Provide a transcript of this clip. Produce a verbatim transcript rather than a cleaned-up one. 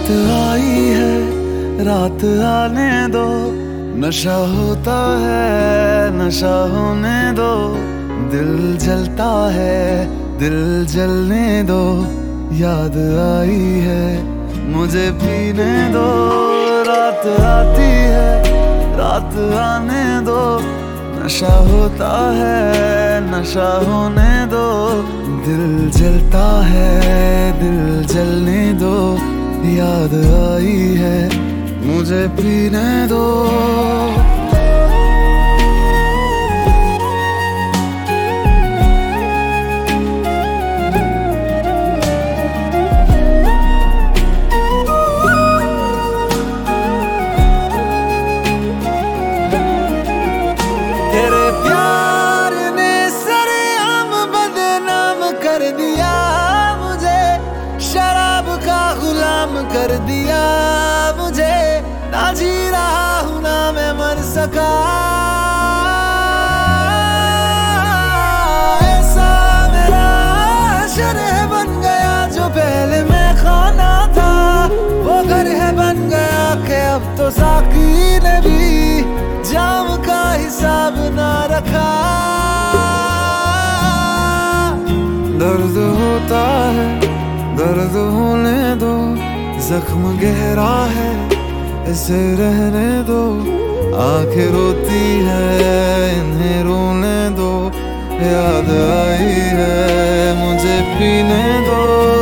रात आई है, रात आने दो, नशा होता है, नशा होने दो, दिल जलता है, दिल जलने दो, याद आई है, मुझे पीने दो। रात आती है, रात आने दो, नशा होता है, नशा होने दो, दिल जलता है, दिल जलने दो, याद आई है, मुझे पीने दो। तेरे प्यार ने सरेआम बदनाम कर दिया, मुझे शराब का गुलाम कर दिया, मुझे ना जी रहा हूं ना मैं मर सका। ऐसा मेरा शरह बन गया जो पहले मैं खाना था, वो घर है बन गया कि अब तो साकी ने भी जाम का हिसाब ना रखा। दर्द होता है, दर्द होने दो, जख्म गहरा है, इसे रहने दो, आंखें रोती है, इन्हें रोने दो, याद आई है, मुझे पीने दो।